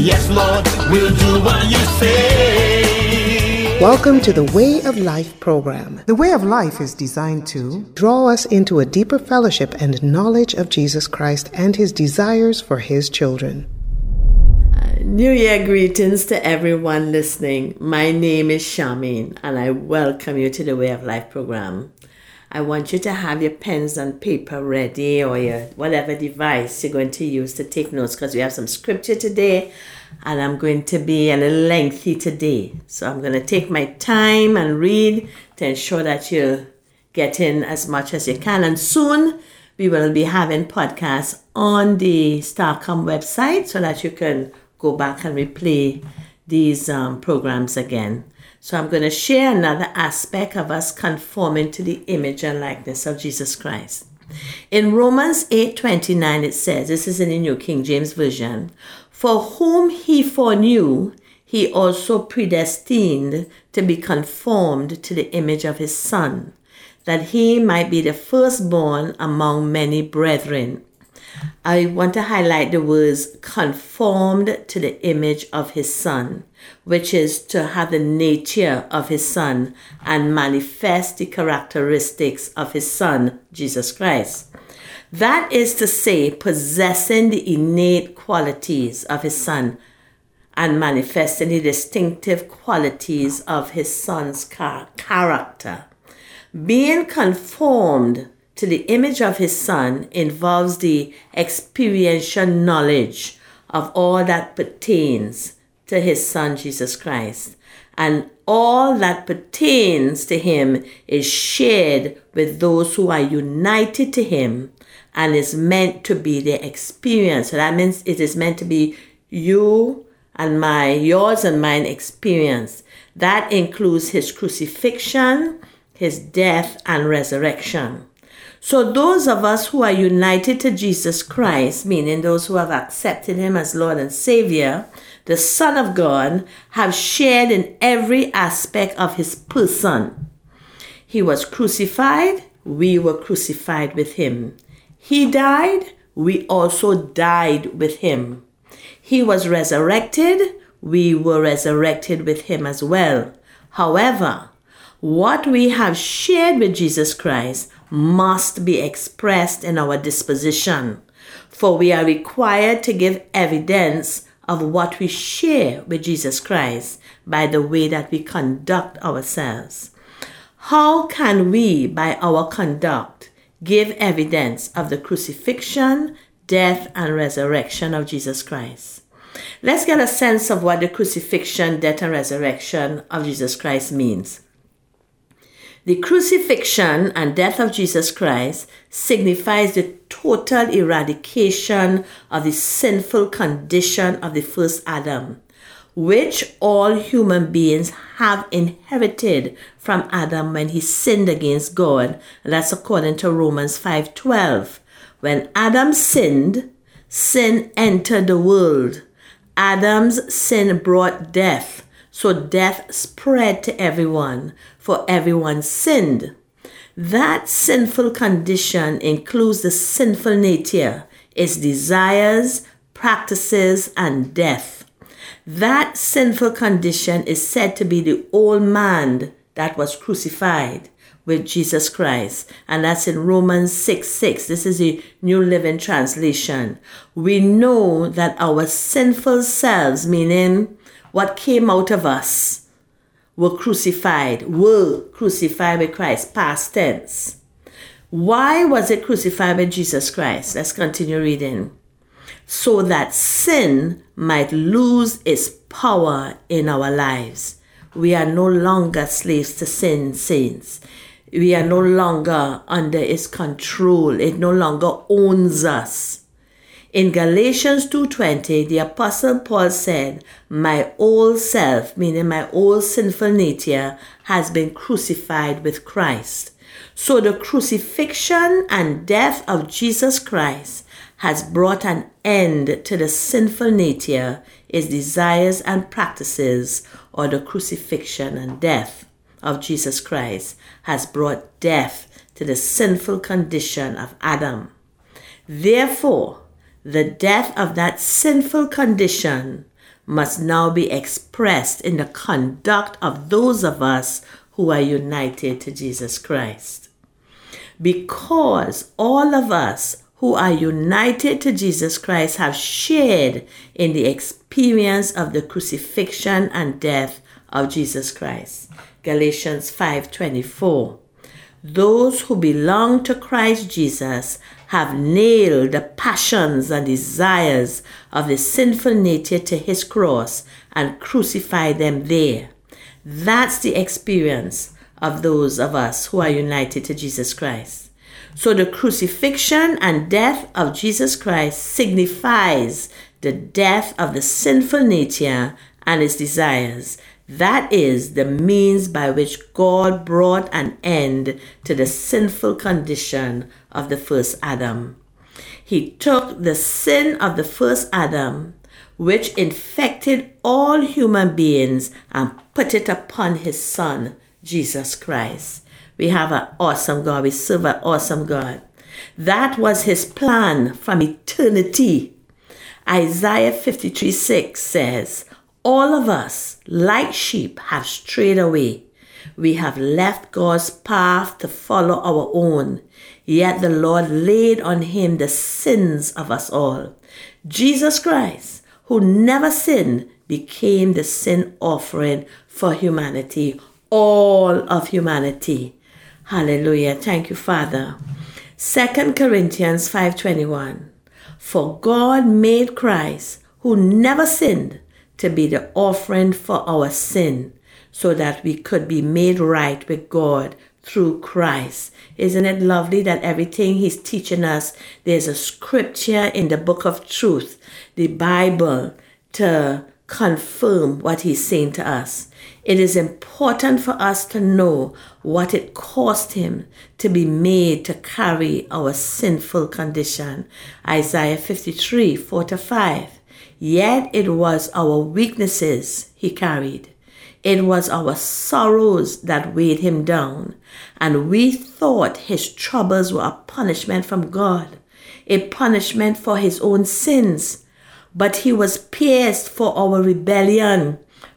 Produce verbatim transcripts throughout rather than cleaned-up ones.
Yes, Lord, we'll do what you say. Welcome to the Way of Life program. The Way of Life is designed to draw us into a deeper fellowship and knowledge of Jesus Christ and his desires for his children. New Year greetings to everyone listening. My name is Charmaine and I welcome you to the Way of Life program. I want you to have your pens and paper ready or your whatever device you're going to use to take notes, because we have some scripture today and I'm going to be a little lengthy today. So I'm going to take my time and read to ensure that you get in as much as you can. And soon we will be having podcasts on the Starcom website so that you can go back and replay these um, programs again. So I'm going to share another aspect of us conforming to the image and likeness of Jesus Christ. In Romans eight twenty-nine it says, this is in the New King James Version, "For whom he foreknew, he also predestined to be conformed to the image of his Son, that he might be the firstborn among many brethren." I want to highlight the words "conformed to the image of his Son," which is to have the nature of his Son and manifest the characteristics of his Son, Jesus Christ. That is to say, possessing the innate qualities of his Son and manifesting the distinctive qualities of his Son's char- character. Being conformed to the image of his Son involves the experiential knowledge of all that pertains to his Son, Jesus Christ. And all that pertains to him is shared with those who are united to him and is meant to be their experience. So that means it is meant to be you and my, yours and mine experience. That includes his crucifixion, his death, and resurrection. So those of us who are united to Jesus Christ, meaning those who have accepted him as Lord and Savior, the Son of God, have shared in every aspect of his person. He was crucified, we were crucified with him. He died, we also died with him. He was resurrected, we were resurrected with him as well. However, what we have shared with Jesus Christ must be expressed in our disposition, for we are required to give evidence of what we share with Jesus Christ by the way that we conduct ourselves. How can we, by our conduct, give evidence of the crucifixion, death, and resurrection of Jesus Christ? Let's get a sense of what the crucifixion, death, and resurrection of Jesus Christ means. The crucifixion and death of Jesus Christ signifies the total eradication of the sinful condition of the first Adam, which all human beings have inherited from Adam when he sinned against God. And that's according to Romans five twelve. When Adam sinned, sin entered the world. Adam's sin brought death. So death spread to everyone, for everyone sinned. That sinful condition includes the sinful nature, its desires, practices, and death. That sinful condition is said to be the old man that was crucified with Jesus Christ. And that's in Romans six six. This is the New Living Translation. We know that our sinful selves, meaning what came out of us, were crucified, were crucified with Christ, past tense. Why was it crucified with Jesus Christ? Let's continue reading. So that sin might lose its power in our lives. We are no longer slaves to sin, saints. We are no longer under its control. It no longer owns us. In Galatians two twenty, the Apostle Paul said, "My old self," meaning my old sinful nature, "has been crucified with Christ." So the crucifixion and death of Jesus Christ has brought an end to the sinful nature, its desires and practices, or the crucifixion and death of Jesus Christ has brought death to the sinful condition of Adam. Therefore, the death of that sinful condition must now be expressed in the conduct of those of us who are united to Jesus Christ. Because all of us who are united to Jesus Christ have shared in the experience of the crucifixion and death of Jesus Christ. Galatians five twenty-four. Those who belong to Christ Jesus have nailed the passions and desires of the sinful nature to his cross and crucified them there. That's the experience of those of us who are united to Jesus Christ. So the crucifixion and death of Jesus Christ signifies the death of the sinful nature and its desires. That is the means by which God brought an end to the sinful condition of the first Adam. He took the sin of the first Adam, which infected all human beings, and put it upon his Son, Jesus Christ. We have an awesome God. We serve an awesome God. That was his plan from eternity. Isaiah fifty-three six says, all of us, like sheep, have strayed away. We have left God's path to follow our own. Yet the Lord laid on him the sins of us all. Jesus Christ, who never sinned, became the sin offering for humanity, all of humanity. Hallelujah. Thank you, Father. Second Corinthians five twenty-one. For God made Christ, who never sinned, to be the offering for our sin, so that we could be made right with God through Christ. Isn't it lovely that everything he's teaching us, there's a scripture in the book of truth, the Bible, to confirm what he's saying to us. It is important for us to know what it cost him to be made to carry our sinful condition. Isaiah fifty-three four to five. Yet it was our weaknesses he carried. It was our sorrows that weighed him down. And we thought his troubles were a punishment from God, a punishment for his own sins. But he was pierced for our rebellion,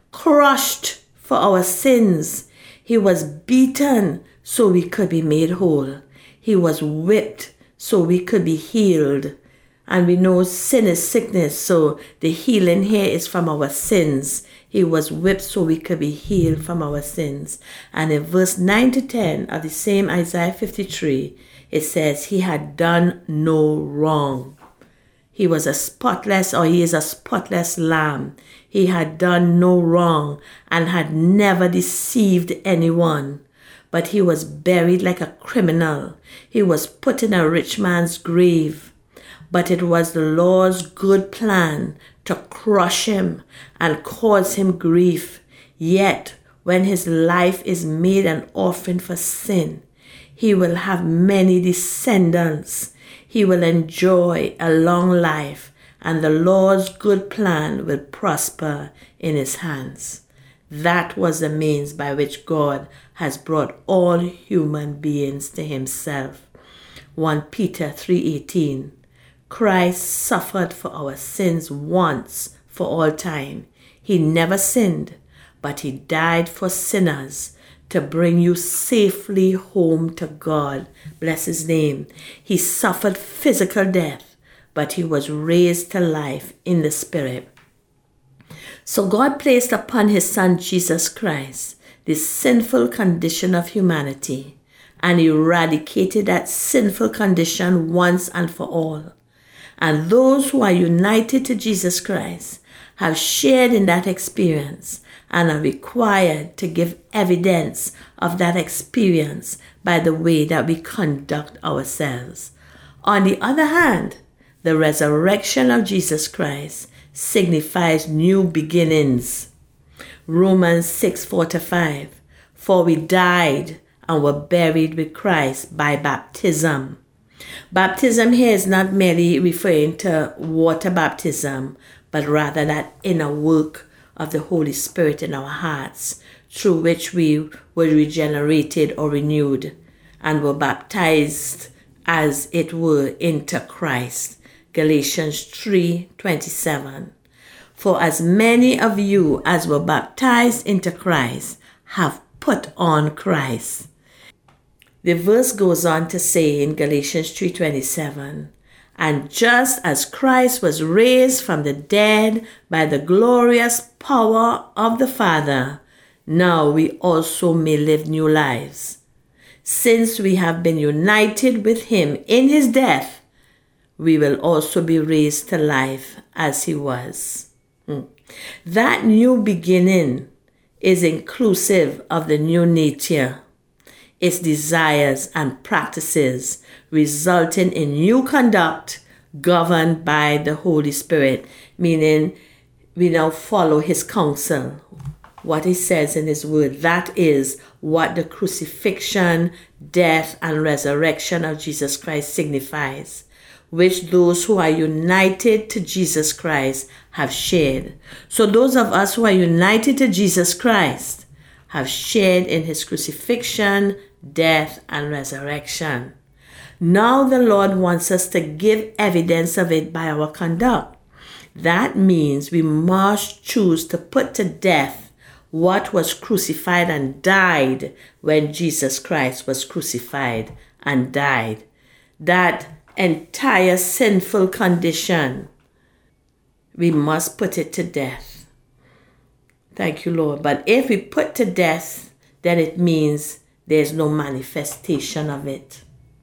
crushed for our sins. He was beaten so we could be made whole. He was whipped so we could be healed. And we know sin is sickness, so the healing here is from our sins. He was whipped so we could be healed from our sins. And in verse nine to ten of the same Isaiah fifty-three, it says, he had done no wrong. He was a spotless, or he is a spotless lamb. He had done no wrong and had never deceived anyone. But he was buried like a criminal. He was put in a rich man's grave. But it was the Lord's good plan to crush him and cause him grief. Yet, when his life is made an offering for sin, he will have many descendants. He will enjoy a long life, and the Lord's good plan will prosper in his hands. That was the means by which God has brought all human beings to himself. First Peter three eighteen. Christ suffered for our sins once for all time. He never sinned, but he died for sinners to bring you safely home to God. Bless his name. He suffered physical death, but he was raised to life in the spirit. So God placed upon his Son Jesus Christ the sinful condition of humanity and eradicated that sinful condition once and for all. And those who are united to Jesus Christ have shared in that experience and are required to give evidence of that experience by the way that we conduct ourselves. On the other hand, the resurrection of Jesus Christ signifies new beginnings. Romans six four to five. For we died and were buried with Christ by baptism. Baptism here is not merely referring to water baptism, but rather that inner work of the Holy Spirit in our hearts, through which we were regenerated or renewed and were baptized as it were into Christ. Galatians three twenty-seven. For as many of you as were baptized into Christ have put on Christ. The verse goes on to say in Galatians three twenty-seven, and just as Christ was raised from the dead by the glorious power of the Father, now we also may live new lives. Since we have been united with him in his death, we will also be raised to life as he was. Hmm. That new beginning is inclusive of the new nature, its desires and practices, resulting in new conduct governed by the Holy Spirit, meaning we now follow his counsel, what he says in his word. That is what the crucifixion, death, and resurrection of Jesus Christ signifies, which those who are united to Jesus Christ have shared. So those of us who are united to Jesus Christ have shared in his crucifixion, death, and resurrection. Now the Lord wants us to give evidence of it by our conduct. That means we must choose to put to death what was crucified and died when Jesus Christ was crucified and died. That entire sinful condition, we must put it to death. Thank you, Lord. But if we put to death, then it means there's no manifestation of it.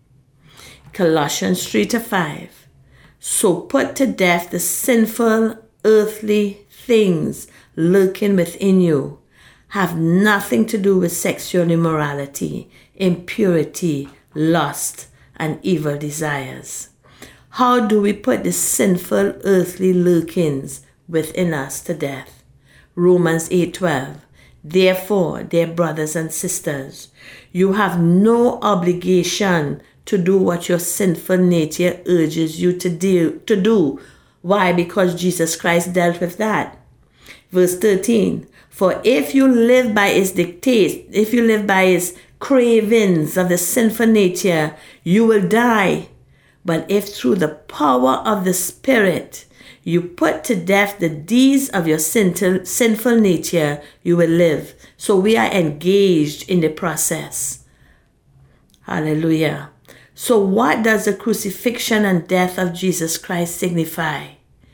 Colossians three to five. So put to death the sinful earthly things lurking within you. Have nothing to do with sexual immorality, impurity, lust, and evil desires. How do we put the sinful earthly lurkings within us to death? Romans eight twelve. Therefore, dear brothers and sisters, you have no obligation to do what your sinful nature urges you to do. To do. Why? Because Jesus Christ dealt with that. Verse thirteen. For if you live by his dictates, if you live by his cravings of the sinful nature, you will die. But if through the power of the Spirit you put to death the deeds of your sinful nature, you will live. So we are engaged in the process. Hallelujah. So what does the crucifixion and death of Jesus Christ signify?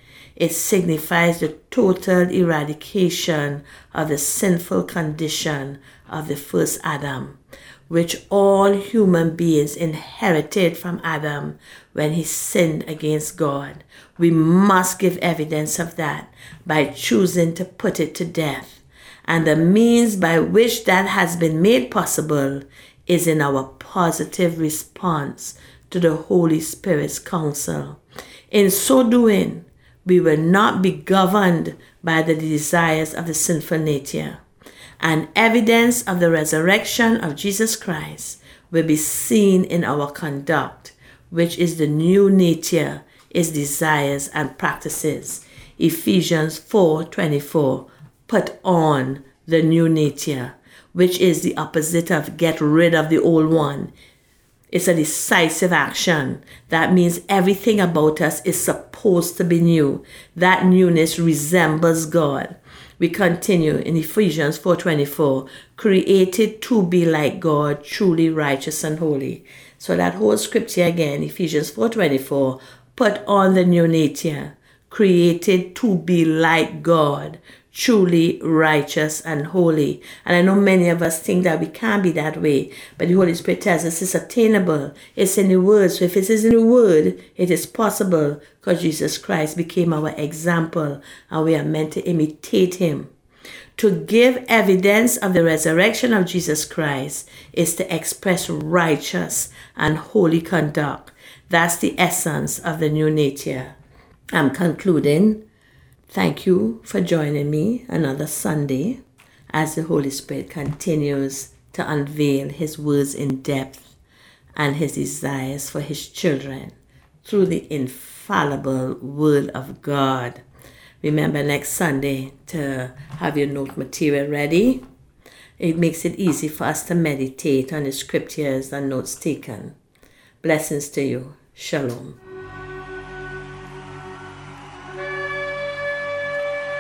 It signifies the total eradication of the sinful condition of the first Adam, which all human beings inherited from Adam when he sinned against God. We must give evidence of that by choosing to put it to death. And the means by which that has been made possible is in our positive response to the Holy Spirit's counsel. In so doing, we will not be governed by the desires of the sinful nature. And evidence of the resurrection of Jesus Christ will be seen in our conduct, which is the new nature, its desires and practices. Ephesians four twenty-four. Put on the new nature, which is the opposite of get rid of the old one. It's a decisive action. That means everything about us is supposed to be new. That newness resembles God. We continue in Ephesians four twenty-four, created to be like God, truly righteous and holy. So that whole scripture again, Ephesians four twenty-four, put on the new nature, created to be like God, truly righteous and holy. And I know many of us think that we can't be that way, but the Holy Spirit tells us it's attainable. It's in the Word. So if it is in the Word, it is possible because Jesus Christ became our example and we are meant to imitate him. To give evidence of the resurrection of Jesus Christ is to express righteous and holy conduct. That's the essence of the new nature. I'm concluding. Thank you for joining me another Sunday as the Holy Spirit continues to unveil his words in depth and his desires for his children through the infallible Word of God. Remember next Sunday to have your note material ready. It makes it easy for us to meditate on the scriptures and notes taken. Blessings to you. Shalom.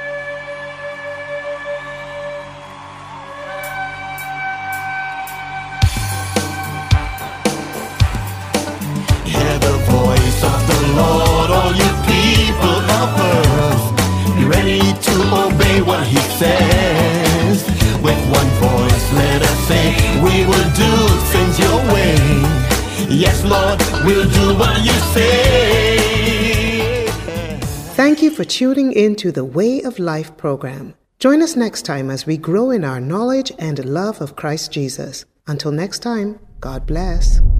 obey what he says. With one voice, let us say, we will do things your way. Yes, Lord, we'll do what you say. Thank you for tuning in to the Way of Life program. Join us next time as we grow in our knowledge and love of Christ Jesus. Until next time, God bless.